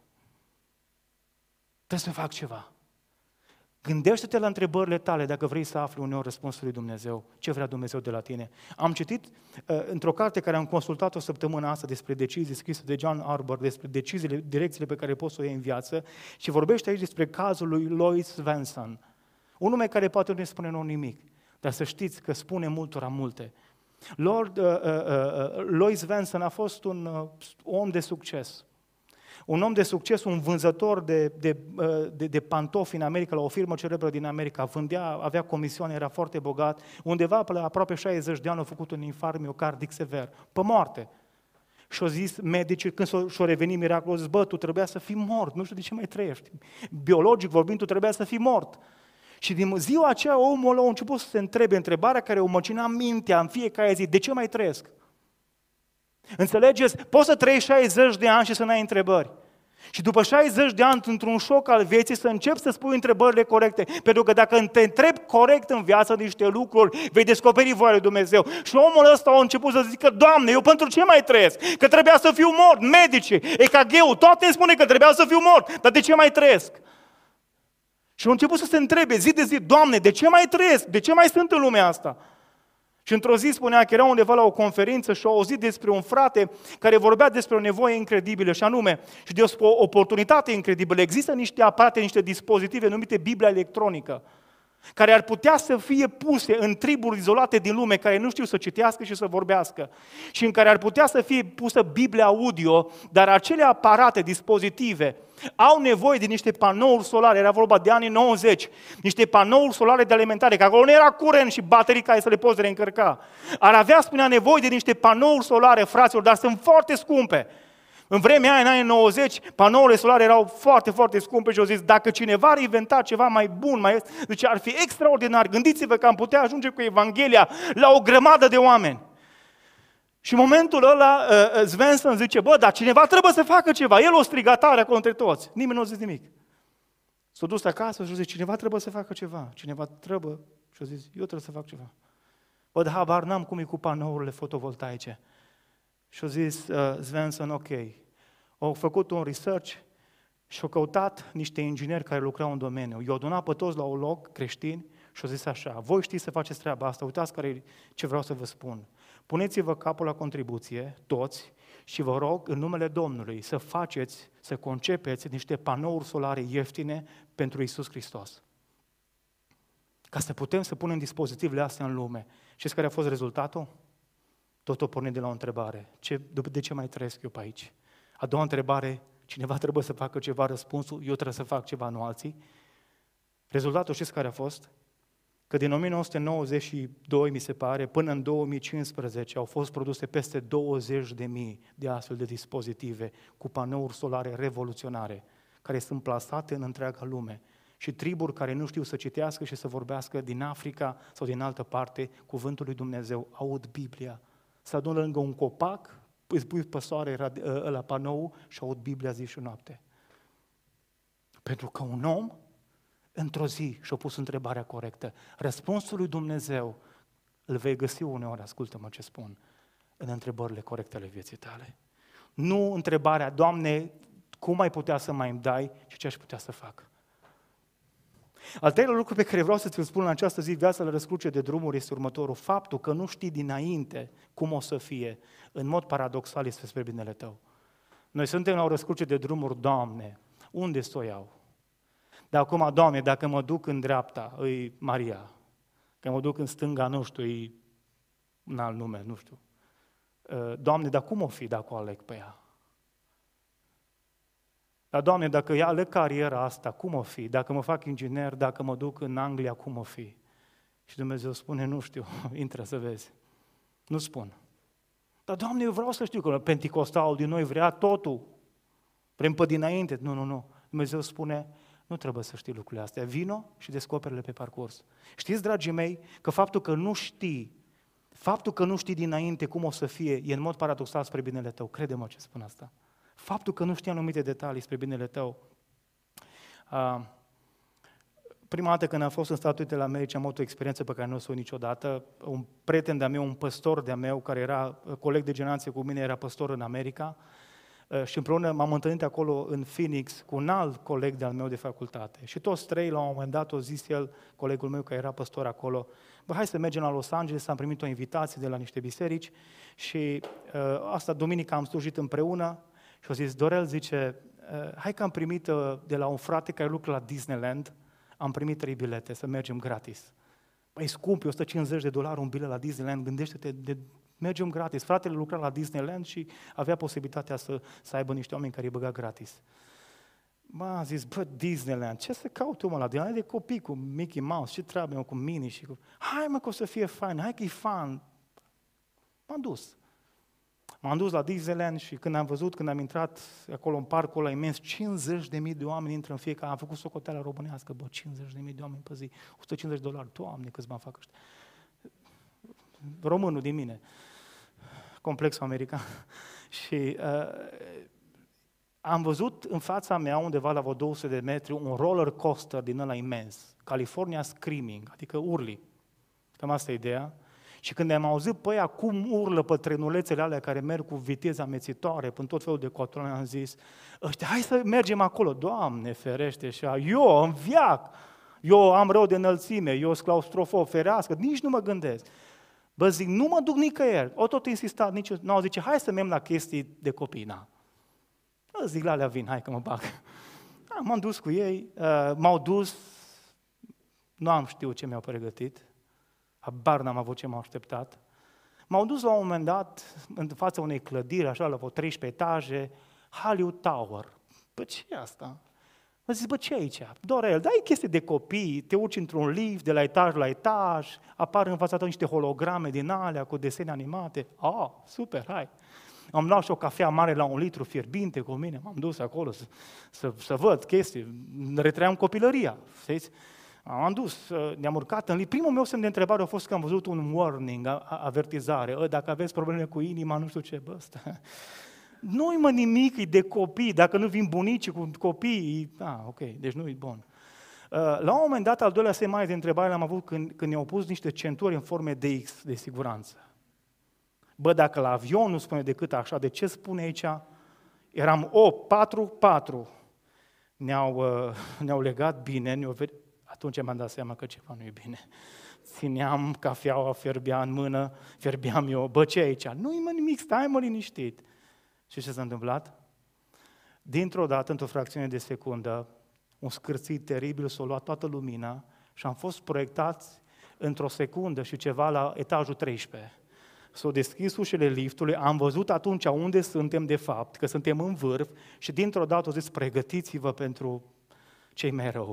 Trebuie să fac ceva. Gândește-te la întrebările tale dacă vrei să afli uneori răspunsul lui Dumnezeu, ce vrea Dumnezeu de la tine. Am citit uh, într-o carte care am consultat o săptămână asta despre decizii scrise de John Arbor, despre deciziile, direcțiile pe care poți să o iei în viață și vorbește aici despre cazul lui Lloyd Svensson, un nume care poate nu ne spune nou nimic, dar să știți că spune multora multe. Lord, uh, uh, uh, Lloyd Svensson a fost un uh, om de succes. Un om de succes, un vânzător de, de, de, de pantofi în America, la o firmă celebră din America, vândea, avea comisioane, era foarte bogat, undeva pe la aproape șaizeci de ani a făcut un infarct miocardic sever, pe moarte. Și-au zis medicii, când și-au revenit miracolul, zis, bă, tu trebuia să fii mort, nu știu de ce mai trăiești. Biologic vorbind, tu trebuia să fii mort. Și din ziua aceea omul ăla a început să se întrebe întrebarea care o măcina mintea în fiecare zi, de ce mai trăiesc? Înțelegeți? Poți să trăiești șaizeci de ani și să n-ai întrebări. Și după șaizeci de ani, într-un șoc al vieții, să începi să spui întrebările corecte. Pentru că dacă te întrebi corect în viață niște lucruri, vei descoperi voia lui Dumnezeu. Și omul ăsta a început să zică, Doamne, eu pentru ce mai trăiesc? Că trebuia să fiu mort, medicii, E K G-ul, toate îmi spune că trebuia să fiu mort, dar de ce mai trăiesc? Și a început să se întrebe zi de zi, Doamne, de ce mai trăiesc? De ce mai sunt în lumea asta? Și într-o zi spunea că era undeva la o conferință și a auzit despre un frate care vorbea despre o nevoie incredibilă și anume, și de o oportunitate incredibilă. Există niște aparate, niște dispozitive numite Biblia electronică, care ar putea să fie puse în triburi izolate din lume, care nu știu să citească și să vorbească, și în care ar putea să fie pusă Biblia audio, dar acele aparate, dispozitive, au nevoie de niște panouri solare, era vorba de anii nouăzeci, niște panouri solare de alimentare, că acolo nu era curent și baterii care să le poți reîncărca. Ar avea, spunea, nevoie de niște panouri solare, fraților, dar sunt foarte scumpe. În vremea aia, în anii nouăzeci, panourile solare erau foarte, foarte scumpe și au zis, dacă cineva ar inventa ceva mai bun, mai... deci ar fi extraordinar. Gândiți-vă că am putea ajunge cu Evanghelia la o grămadă de oameni. Și în momentul ăla, uh, Svensson zice, bă, dar cineva trebuie să facă ceva. El o strigatare acolo între toți. Nimeni nu a zis nimic. S-a dus acasă și a zis, cineva trebuie să facă ceva. Cineva trebuie. Și a zis, eu trebuie să fac ceva. Bă, dar habar n-am cum e cu panourile fotovoltaice. Și a zis uh, Svensson, ok. Au făcut un research și au căutat niște ingineri care lucrau în domeniu. I-au adunat pe toți la un loc, creștini, și au zis așa, voi știți să faceți treaba asta, uitați care e ce vreau să vă spun. Puneți-vă capul la contribuție, toți, și vă rog, în numele Domnului, să faceți, să concepeți niște panouri solare ieftine pentru Iisus Hristos. Ca să putem să punem dispozitivele astea în lume. Știți care a fost rezultatul? Tot o pornit de la o întrebare. Ce, de ce mai trăiesc eu pe aici? A doua întrebare, cineva trebuie să facă ceva, răspunsul, eu trebuie să fac ceva, nu alții. Rezultatul știți care a fost? Că din nouăsprezece nouăzeci și doi, mi se pare, până în două mii cincisprezece au fost produse peste douăzeci de mii de astfel de dispozitive cu panouri solare revoluționare, care sunt plasate în întreaga lume. Și triburi care nu știu să citească și să vorbească din Africa sau din altă parte, cuvântul lui Dumnezeu, aud Biblia. Se adună lângă un copac, îți pui pe soare la panou și aud Biblia zi și noapte. Pentru că un om, într-o zi, și-a pus întrebarea corectă. Răspunsul lui Dumnezeu îl vei găsi uneori, ascultă-mă ce spun, în întrebările corecte ale vieții tale. Nu întrebarea, Doamne, cum ai putea să mai îmi dai și ce aș putea să fac. Al treilea lucru pe care vreau să ți-l spun în această zi, viața la răscruce de drumuri, este următorul. Faptul că nu știi dinainte cum o să fie, în mod paradoxal, este spre binele tău. Noi suntem la o răscruce de drumuri, Doamne, unde să o iau? Dar acum, Doamne, dacă mă duc în dreapta, îi Maria, că mă duc în stânga, nu știu, îi un alt nume, nu știu. Doamne, dar cum o fi dacă o aleg pe ea? Dar, Doamne, dacă ea aleg cariera asta, cum o fi? Dacă mă fac inginer, dacă mă duc în Anglia, cum o fi? Și Dumnezeu spune, nu știu, intră să vezi. Nu spun. Dar, Doamne, eu vreau să știu că Penticostalul din noi vrea totul. Vrem pe dinainte. Nu, nu, nu. Dumnezeu spune, nu trebuie să știi lucrurile astea. Vino și descoperele pe parcurs. Știți, dragii mei, că faptul că nu știi, faptul că nu știi dinainte cum o să fie, e în mod paradoxal spre binele tău. Crede-mă ce spun asta. Faptul că nu știi anumite detalii spre binele tău. Uh, prima dată când am fost în Statele Unite ale Americii, am avut o experiență pe care nu o să o niciodată. Un prieten de-a meu, un păstor de-a meu, care era coleg de generație cu mine, era păstor în America, uh, și împreună m-am întâlnit acolo în Phoenix cu un alt coleg de-al meu de facultate. Și toți trei, la un moment dat, o zis el, colegul meu care era păstor acolo, bă, hai să mergem la Los Angeles, am primit o invitație de la niște biserici și uh, asta, duminica, am slujit împreună. Și au zis, Dorel, zice, hai că am primit de la un frate care lucră la Disneyland, am primit trei bilete să mergem gratis. Păi scump, e o sută cincizeci de dolari un bilet la Disneyland, gândește-te, de, mergem gratis. Fratele lucra la Disneyland și avea posibilitatea să, să aibă niște oameni care îi băga gratis. Bă, am zis, bă, Disneyland, ce să caut eu, mă, la Disneyland de copii cu Mickey Mouse, ce treabă eu cu Minnie și cu... Hai, mă, că o să fie fain, hai că e fun. M-am dus. M-am dus la Disneyland și când am văzut, când am intrat acolo în parcul ăla imens, cincizeci de mii de oameni intră în fiecare, am făcut socoteala românească, bă, cincizeci de mii de oameni pe zi, o sută cincizeci de dolari, Doamne, câți bani fac ăștia. Românul din mine, complexul american. Și uh, am văzut în fața mea, undeva la vreo două sute de metri, un roller coaster din ăla imens, California Screaming, adică urli. Cam asta e ideea. Și când am auzit pe aia cum urlă pe trenulețele alea care merg cu viteză amețitoare până tot felul de controle, am zis, ăștia, hai să mergem acolo. Doamne ferește, și eu în viac, eu am rău de înălțime, eu sunt claustrofob, ferească, nici nu mă gândesc. Bă, zic, nu mă duc nicăieri. O tot insistat, nici nu, zice, hai să mergem la chestii de copii, na. Bă, zic, la alea vin, hai că mă bag. Da, m-am dus cu ei, uh, m-au dus, nu am știut ce mi-au pregătit, habar n-am avut ce m-au așteptat. M-au dus la un moment dat în fața unei clădiri, așa, la vreo treisprezece etaje, Hollywood Tower. Bă, ce e asta? Mă zic, bă, ce e aici? Dorel, dai chestii de copii, te urci într-un lift de la etaj la etaj, apar în fața ta niște holograme din alea cu desene animate. Ah, super, hai! Am luat și o cafea mare la un litru fierbinte cu mine, m-am dus acolo să, să, să văd chestii, retrăiam copilăria, știți? Am dus, ne-am urcat în lift. Primul meu semn de întrebare a fost că am văzut un warning, avertizare. Dacă aveți probleme cu inima, nu știu ce, bă, ăsta. Nu-i mă nimic, e de copii. Dacă nu vin bunicii cu copii, ah, ok, deci nu e bun. La un moment dat, al doilea semn mai de întrebare l-am avut când, când ne-au pus niște centuri în forme de X, de siguranță. Bă, dacă la avion nu spune decât așa, de ce spune aici? Eram opt, patru, patru. Ne-au, ne-au legat bine, ne-au atunci mi-am dat seama că ceva nu e bine. Țineam cafeaua, fierbea în mână, fierbeam eu, bă, ce aici? Nu-i mă nimic, stai mă liniștit. Și ce s-a întâmplat? Dintr-o dată, într-o fracțiune de secundă, un scârțit teribil s-a luat toată lumina și am fost proiectați într-o secundă și ceva la etajul treisprezece. S-au deschis ușile liftului, am văzut atunci unde suntem de fapt, că suntem în vârf și dintr-o dată au zis, pregătiți-vă pentru cei mai rău.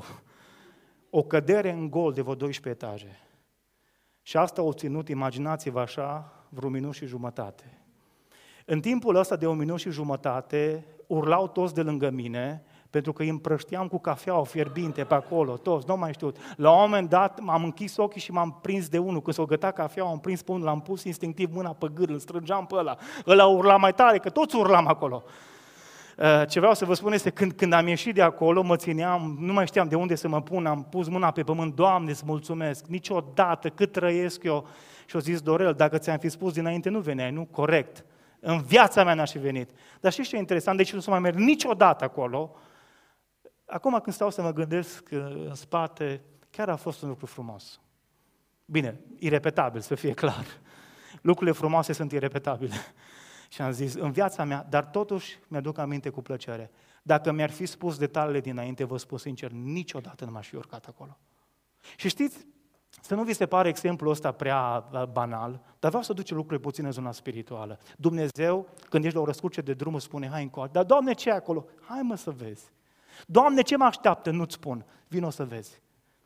O cădere în gol de vreo doisprezece etaje. Și asta au ținut, imaginați-vă așa, vreo minut și jumătate. În timpul ăsta de un minut și jumătate, urlau toți de lângă mine, pentru că îi împrășteam cu cafeaua fierbinte pe acolo, toți, nu mai știut. La un moment dat m-am închis ochii și m-am prins de unul. Când s-o gătea cafeaua, am prins pe unul, l-am pus instinctiv mâna pe gât, îl strângeam pe ăla. Ăla urla mai tare, că toți urlam acolo. Ce vreau să vă spun este, când, când am ieșit de acolo, mă țineam, nu mai știam de unde să mă pun, am pus mâna pe pământ, Doamne, îți mulțumesc, niciodată, cât trăiesc eu. Și au zis, Dorel, dacă ți-am fi spus dinainte, nu veneai, nu? Corect. În viața mea n-aș fi venit. Dar știți ce e interesant? Deci nu să mai merg niciodată acolo. Acum când stau să mă gândesc în spate, chiar a fost un lucru frumos. Bine, irepetabil, să fie clar. Lucrurile frumoase sunt irepetabile. Și am zis, în viața mea, dar totuși mi-aduc aminte cu plăcere. Dacă mi-ar fi spus detaliile dinainte, vă spun sincer, niciodată nu m-aș fi urcat acolo. Și știți, să nu vi se pare exemplul ăsta prea banal, dar vreau să duce lucrurile puțin în zona spirituală. Dumnezeu, când ești la o răscruce de drum, îți spune, hai încoace. Dar Doamne, ce e acolo? Hai mă să vezi. Doamne, ce mă așteaptă? Nu-ți spun. Vino să vezi.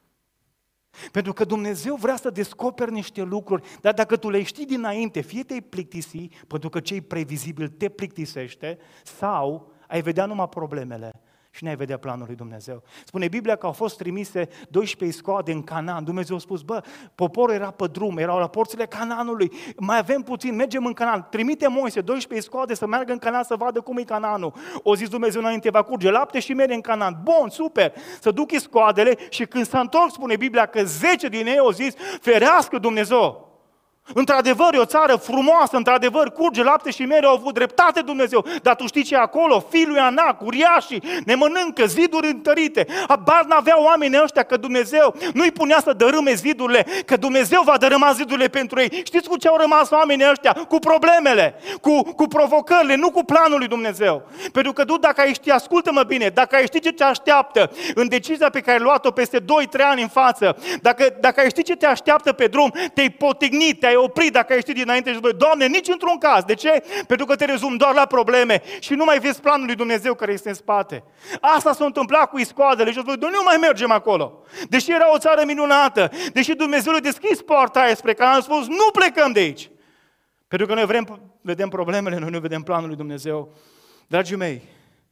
Pentru că Dumnezeu vrea să descoperi niște lucruri, dar dacă tu le știi dinainte, fie te-ai plictisi, pentru că ce-i previzibil te plictisește, sau ai vedea numai problemele și n-ai vedea planul lui Dumnezeu. Spune Biblia că au fost trimise doisprezece iscoade în Canaan. Dumnezeu a spus, bă, poporul era pe drum, erau la porțile Canaanului, mai avem puțin, mergem în Canaan. Trimite Moise doisprezece iscoade să meargă în Canaan să vadă cum e Canaanul. O zis Dumnezeu, înainte va curge lapte și mere în Canaan. Bun, super, să duc iscoadele și când s-a întors, spune Biblia că zece din ei au zis, ferească Dumnezeu. Într-adevăr, e o țară frumoasă, într-adevăr, curge lapte și mere, au avut dreptate Dumnezeu, dar tu știi ce e acolo? Fiul lui Anac, uriașii, ne mănâncă, ziduri întărite. Habar n-aveau oamenii ăștia că Dumnezeu nu-i punea să dărâme zidurile, că Dumnezeu va dărâma zidurile pentru ei. Știți cu ce au rămas oamenii ăștia? Cu problemele, cu, cu provocările, nu cu planul lui Dumnezeu. Pentru că tu, dacă ai ști, ascultă-mă bine, dacă ai ști ce te așteaptă în decizia pe care ai luat-o peste doi trei ani în față, dacă, dacă ai ști ce te așteaptă pe drum, te-ai potignit, te-ai oprit dacă ai ști dinainte și zici, Doamne, nici într-un caz. De ce? Pentru că te rezumi doar la probleme și nu mai vezi planul lui Dumnezeu care este în spate. Asta s-a întâmplat cu iscoadele și au spus, nu mai mergem acolo. Deși era o țară minunată, deși Dumnezeu le-a deschis poarta aia spre Canaan, a spus, nu plecăm de aici. Pentru că noi vrem, vedem problemele, noi nu vedem planul lui Dumnezeu. Dragii mei,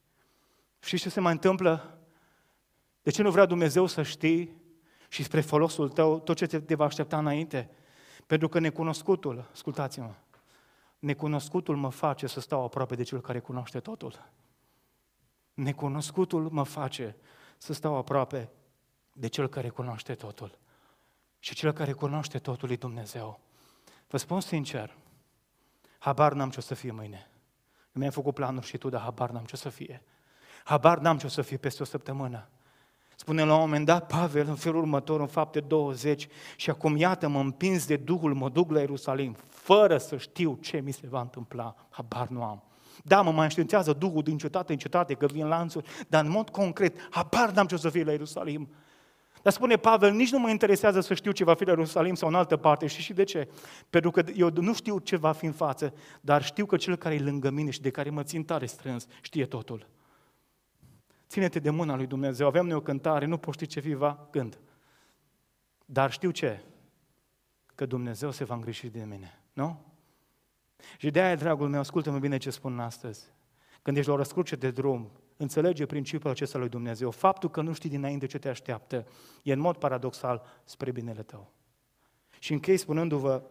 știți ce se mai întâmplă? De ce nu vrea Dumnezeu să știi și spre folosul tău tot ce te, te va aștepta înainte? Pentru că necunoscutul, ascultați-mă, necunoscutul mă face să stau aproape de Cel care cunoaște totul. Necunoscutul mă face să stau aproape de Cel care cunoaște totul. Și Cel care cunoaște totul e Dumnezeu. Vă spun sincer, habar n-am ce o să fie mâine. Mi-ai făcut planuri și tu, dar habar n-am ce o să fie. Habar n-am ce o să fie peste o săptămână. Spune la un moment dat Pavel în felul următor, în Fapte douăzeci, și acum iată mă împins de Duhul, mă duc la Ierusalim, fără să știu ce mi se va întâmpla, habar nu am. Da, mă mai înștiințează Duhul din cetate în cetate că vin lanțuri, dar în mod concret, habar n-am ce o să fie la Ierusalim. Dar spune Pavel, nici nu mă interesează să știu ce va fi la Ierusalim sau în altă parte. Și și de ce? Pentru că eu nu știu ce va fi în față, dar știu că Cel care e lângă mine și de care mă țin tare strâns, știe totul. Ține-te de mâna lui Dumnezeu, avem noi o cântare, nu poți ști ce fi va, când. Dar știu ce? Că Dumnezeu se va îngriji de mine, nu? Și de aia, dragul meu, ascultă-mă bine ce spun astăzi. Când ești la o răscruce de drum, înțelege principiul acesta lui Dumnezeu. Faptul că nu știi dinainte ce te așteaptă e în mod paradoxal spre binele tău. Și închei spunându-vă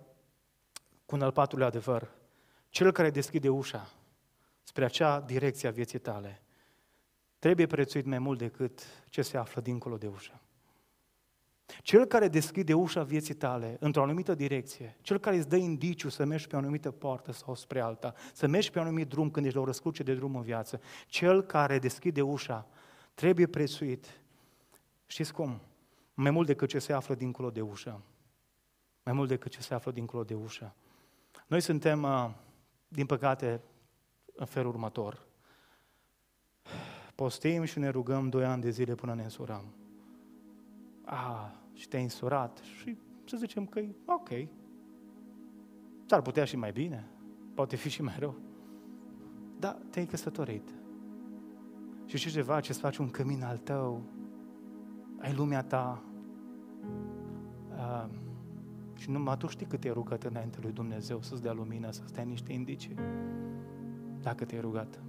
cu un al patrulea adevăr. Cel care deschide ușa spre acea direcție a vieții tale trebuie prețuit mai mult decât ce se află dincolo de ușă. Cel care deschide ușa vieții tale într-o anumită direcție, cel care îți dă indiciu să mergi pe o anumită poartă sau spre alta, să mergi pe un anumit drum când ești la o răscruce de drum în viață, cel care deschide ușa trebuie prețuit, știți cum? Mai mult decât ce se află dincolo de ușă. Mai mult decât ce se află dincolo de ușă. Noi suntem, din păcate, în felul următor. Postim și ne rugăm doi ani de zile până ne însurăm. Ah, și te-ai însurat și să zicem că e ok. S-ar putea și mai bine, poate fi și mai rău. Dar te-ai căsătorit. Și știi ceva, ce-ți faci un cămin al tău, ai lumea ta, uh, și numai tu știi cât te-ai rugat înainte lui Dumnezeu să-ți dea lumină, să-ți dea niște indicii, dacă te-ai rugat.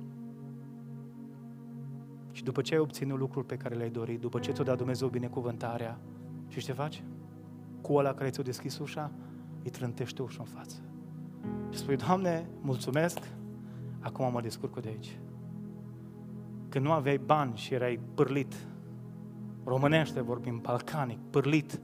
Și după ce ai obținut lucruri pe care le-ai dorit, după ce ți-o dat Dumnezeu binecuvântarea, și ce faci? Cu ăla care ți-o deschis ușa, îi trântește ușa în față. Și spui, Doamne, mulțumesc, acum mă descurc de aici. Când nu aveai bani și erai pârlit, românește vorbim, balcanic, pârlit,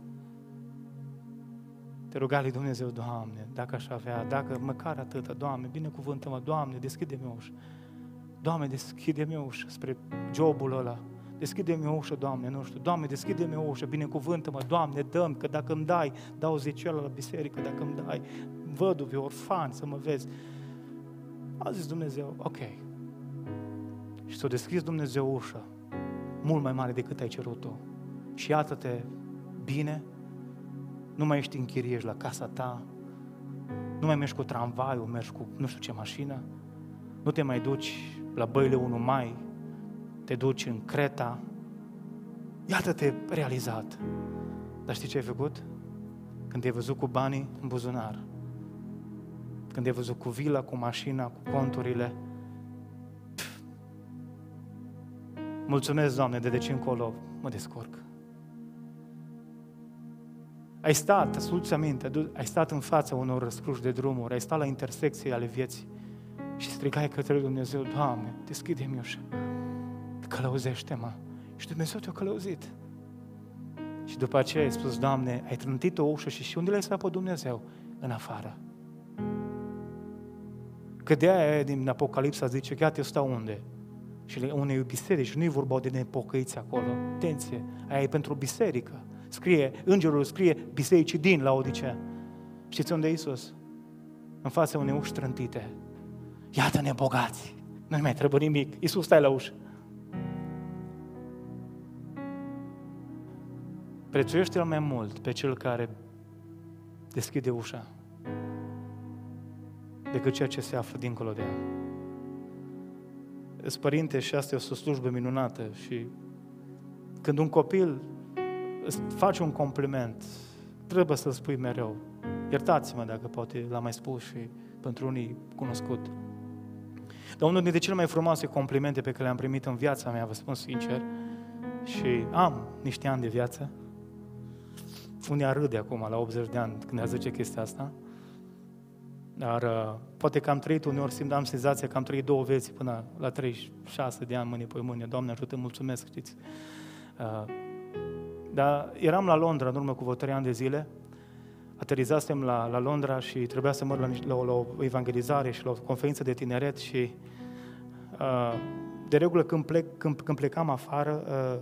te ruga lui Dumnezeu, Doamne, dacă aș avea, dacă măcar atâta, Doamne, binecuvântă-mă, Doamne, deschide-mi ușa. Doamne, deschide-mi o ușă spre jobul ăla. Deschide-mi o ușă, Doamne, nu știu. Doamne, deschide-mi o ușă, binecuvântă-mă, Doamne, dă-mi, că dacă îmi dai, dau zeciuială la biserică, dacă îmi dai, văduve, orfani, să mă vezi. A zis Dumnezeu, ok. Și ți-a deschis Dumnezeu ușa, mult mai mare decât ai cerut tu. Și iată-te bine, nu mai ești în chirie, ești la casa ta, nu mai mergi cu tramvaiul, mergi cu nu știu ce mașină, nu te mai duci la Băile unu Mai, te duci în Creta, iată-te realizat. Dar știi ce ai făcut? Când te-ai văzut cu banii în buzunar, când te-ai văzut cu vila, cu mașina, cu conturile, pf, mulțumesc, Doamne, de deci încolo mă descurc. Ai stat, asculți aminte, ai stat în fața unor răscruși de drumuri, ai stat la intersecții ale vieții și strigai către Dumnezeu, Doamne, deschide-mi ușa, călăuzește-mă. Și Dumnezeu te-a călăuzit. Și după aceea ai spus, Doamne, ai trântit o ușă și și unde l-ai stat pe Dumnezeu? În afară. Că de aia din Apocalipsa zice, iată, eu stau unde? Și unei biserici, nu-i vorba de nepocăiți acolo. Atenție, aia e pentru biserică. Scrie, îngerul scrie bisericii din Laodicea. Știți unde e Iisus? În fața unei uși trântite. Iată-ne bogați, nu mai trebuie nimic. Iisus, stai la ușă. Prețuiește-l mai mult pe cel care deschide ușa decât ceea ce se află dincolo de ea. Ești părinte și asta e o slujbă minunată și când un copil îți face un compliment, trebuie să-l spui mereu. Iertați-mă dacă poate l-am mai spus și pentru unii cunoscut. Dar unul dintre cele mai frumoase complimente pe care le-am primit în viața mea, vă spun sincer, și am niște ani de viață, unii ar râde acum la optzeci de ani când ne zice chestia asta, dar uh, poate că am trăit uneori, simt, am senzația că am trăit două vieți până la treizeci și șase de ani, mâine pe mâine, Doamne ajută, mulțumesc, știți. Uh, dar eram la Londra în urmă cu vreo trei ani de zile, aterizasem la, la Londra și trebuia să merg la, la, la o evangelizare și la o conferință de tineret și uh, de regulă când, plec, când, când plecam afară, uh,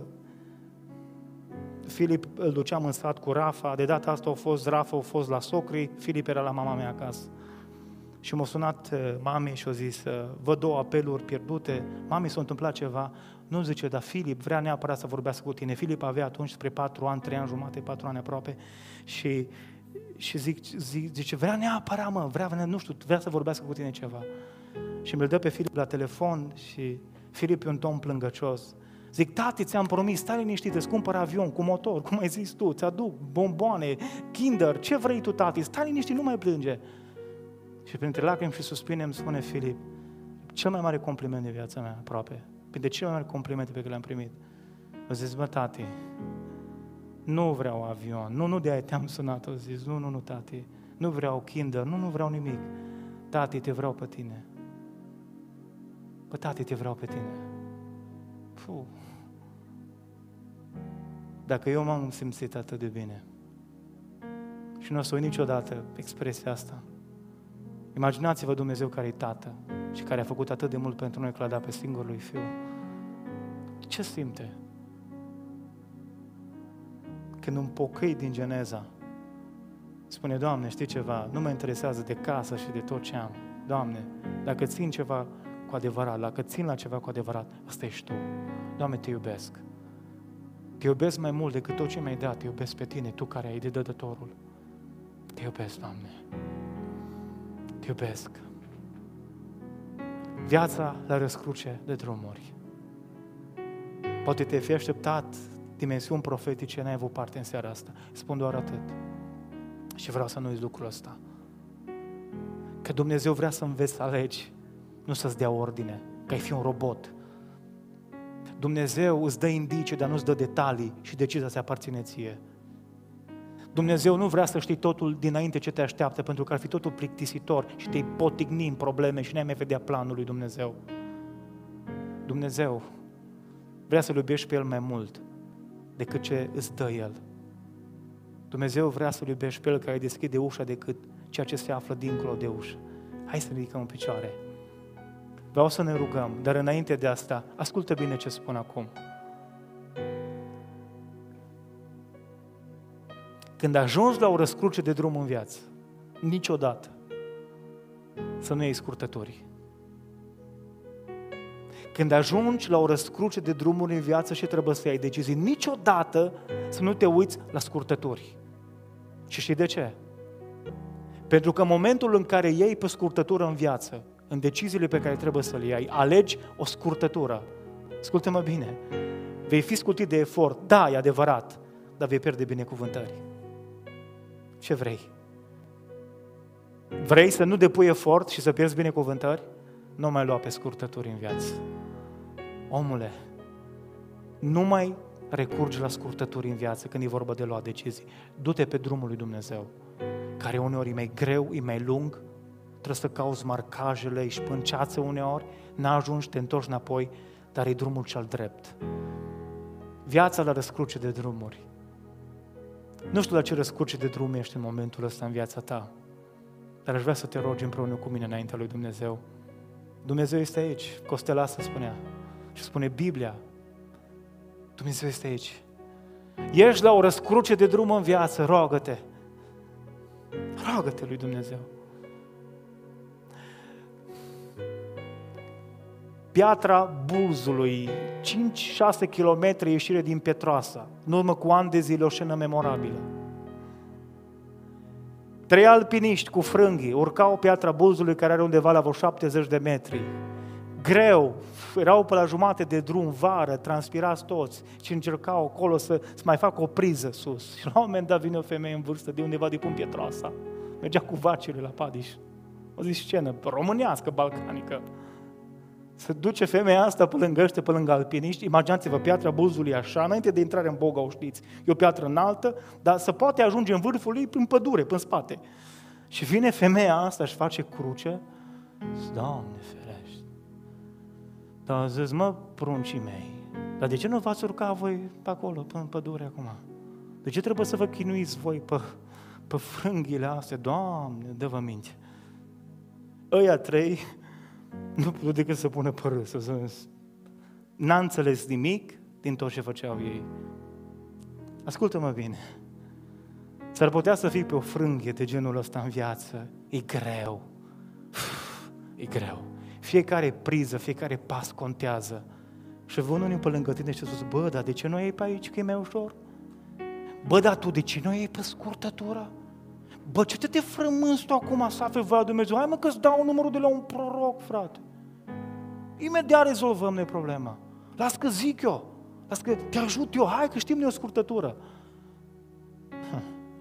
Filip îl duceam în sat cu Rafa, de data asta a fost Rafa, a fost la socrii, Filip era la mama mea acasă. Și m-a sunat uh, mami și a zis, uh, văd două apeluri pierdute, mami s-a întâmplat ceva, nu zice, dar Filip vrea neapărat să vorbească cu tine. Filip avea atunci spre patru ani, trei ani jumate, patru ani aproape și, și zic, zic, zice, vrea neapărat, mă, vrea, nu știu, vrea să vorbească cu tine ceva. Și mi-l dă pe Filip la telefon și Filip e un tom plângăcios. Zic, tati, ți-am promis, stai liniștit, îți cumpăr avion cu motor, cum ai zis tu, ți-aduc bomboane, Kinder, ce vrei tu, tati, stai liniștit, nu mai plânge. Și printre lacrimi și suspine îmi spune Filip, cel mai mare compliment de viața mea, aproape, printre cele mai mari complimente pe care le-am primit. Îmi zis, bă, tati, nu vreau avion, nu, nu de-aia te-am sunat, o zis, nu, nu, nu, tati, nu vreau Kinder, nu, nu vreau nimic. Tati, te vreau pe tine. Bă, tati, te vreau pe tine. Puh. Dacă eu m-am simțit atât de bine și nu o să uit niciodată expresia asta, imaginați-vă Dumnezeu care e Tată și care a făcut atât de mult pentru noi că l-a dat pe singurul lui Fiu. Ce simte? Când un pocăit din Geneza spune, Doamne, știi ceva, nu mă interesează de casă și de tot ce am. Doamne, dacă țin ceva cu adevărat, dacă țin la ceva cu adevărat, ăsta ești Tu. Doamne, Te iubesc. Te iubesc mai mult decât tot ce mi-ai dat, Te iubesc pe Tine, Tu care ai de dădătorul. Te iubesc, Doamne. Te iubesc. Viața la răscruce de drumuri. Poate te-ai fi așteptat dimensiuni profetice, n-ai avut parte în seara asta. Spun doar atât. Și vreau să nu uiți lucrul ăsta. Că Dumnezeu vrea să înveți să alegi, nu să-ți dea ordine, că ai fi un robot. Dumnezeu îți dă indicii, dar nu-ți dă detalii și decizia se aparține ție. Dumnezeu nu vrea să știi totul dinainte ce te așteaptă, pentru că ar fi totul plictisitor și te-ai potigni în probleme și n-ai mai vedea planul lui Dumnezeu. Dumnezeu vrea să-L iubești pe El mai mult decât ce îți dă El. Dumnezeu vrea să-L iubești pe El care deschide ușa decât ceea ce se află dincolo de ușă. Hai să ne ridicăm în picioare. Vreau să ne rugăm, dar înainte de asta, ascultă bine ce spun acum. Când ajungi la o răscruce de drum în viață, niciodată să nu iei scurtături. Când ajungi la o răscruce de drumuri în viață și trebuie să iei decizii, niciodată să nu te uiți la scurtături. Și știi de ce? Pentru că în momentul în care iei pe scurtătură în viață, în deciziile pe care trebuie să le iei, alegi o scurtătură. Ascultă-mă bine, vei fi scutit de efort, da, e adevărat, dar vei pierde binecuvântări. Ce vrei? Vrei să nu depui efort și să pierzi binecuvântări? Nu mai lua pe scurtături în viață. Omule, nu mai recurgi la scurtături în viață când e vorba de luat decizii. Du-te pe drumul lui Dumnezeu, care uneori e mai greu, e mai lung, trebuie să cauți marcajele, ești pânceață uneori, n-ajungi, te întorci înapoi, dar e drumul cel drept. Viața la răscruce de drumuri. Nu știu la ce răscruce de drum ești în momentul ăsta în viața ta, dar aș vrea să te rogi împreună cu mine înaintea lui Dumnezeu. Dumnezeu este aici, Costela să spunea și spune Biblia, Dumnezeu este aici. Ești la o răscruce de drum în viață, roagă-te. Roagă-te lui Dumnezeu. Piatra Bulzului, cinci șase kilometri ieșire din Petroasa, în urmă cu ani de zile, o scenă memorabilă. Trei alpiniști cu frânghii urcau Piatra Bulzului, care are undeva la vreo șaptezeci de metri. Greu, erau pe la jumate de drum, vară, transpirați toți și încercau acolo să, să mai facă o priză sus. Și la un moment dat vine o femeie în vârstă de undeva de până Pietroasa. Mergea cu vacile la Padiș. O zi scenă românească, balcanică. Se duce femeia asta pe lângă ăștia, pe lângă alpiniști. Imaginați-vă, Piatra Bulzului așa, înainte de intrare în Bogau, știți, e o piatră înaltă, dar se poate ajunge în vârful ei prin pădure, prin spate. Și vine femeia asta și face cruce. Doamne ferește! Dar zis, mă, pruncii mei, dar de ce nu v-ați urcat voi pe acolo, pe în pădure acum? De ce trebuie să vă chinuiți voi pe, pe frânghile astea? Doamne, dă-vă minte! Ăia trei nu puteau decât să pună pe râs, să n-a înțeles nimic din tot ce făceau ei. Ascultă-mă bine, s-ar putea să fii pe o frânghie de genul ăsta în viață, e greu, e greu. Fiecare priză, fiecare pas contează. Și vă unul pe lângă tine și spus, bă, dar de ce nu iei pe aici, că e mai ușor? Bă, dar tu de ce nu iei pe scurtătură? Bă, ce te te frămânzi tu acum să afli voia Dumnezeu? Hai mă că-ți dau numărul de la un proroc, frate. Imediat rezolvăm noi problema. Las că zic eu, las că te ajut eu, hai că știm noi o scurtătură. Hm.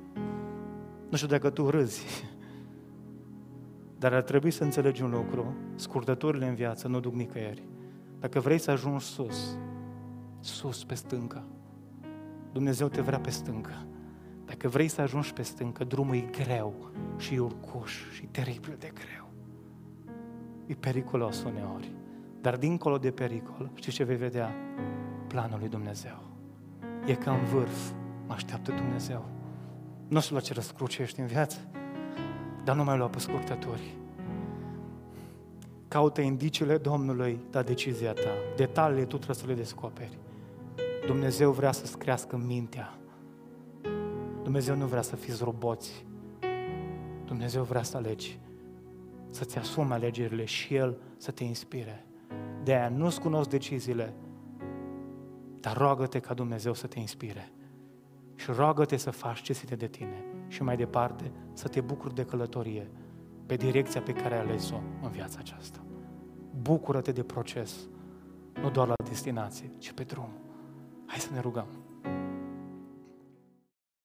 Nu știu dacă tu râzi, dar ar trebui să înțelegi un lucru, scurtăturile în viață nu duc nicăieri. Dacă vrei să ajungi sus, sus pe stâncă, Dumnezeu te vrea pe stâncă. Dacă vrei să ajungi pe stâncă, drumul e greu și e urcuș și teribil de greu. E periculos uneori, dar dincolo de pericol, știi ce vei vedea? Planul lui Dumnezeu. E ca în vârf, mă așteaptă Dumnezeu. Nu știu la ce răscruce ești în viață, dar nu mai lua pe scurtături. Caută indiciile Domnului, da decizia ta. Detaliile tu trebuie să le descoperi. Dumnezeu vrea să-ți crească mintea. Dumnezeu nu vrea să fiți roboți. Dumnezeu vrea să alegi, să-ți asumi alegerile și El să te inspire. De-aia nu-ți cunosc deciziile, dar roagă-te ca Dumnezeu să te inspire. Și roagă-te să faci ce ține de tine. Și mai departe, să te bucuri de călătorie pe direcția pe care ai ales-o în viața aceasta. Bucură-te de proces, nu doar la destinație, ci pe drum. Hai să ne rugăm.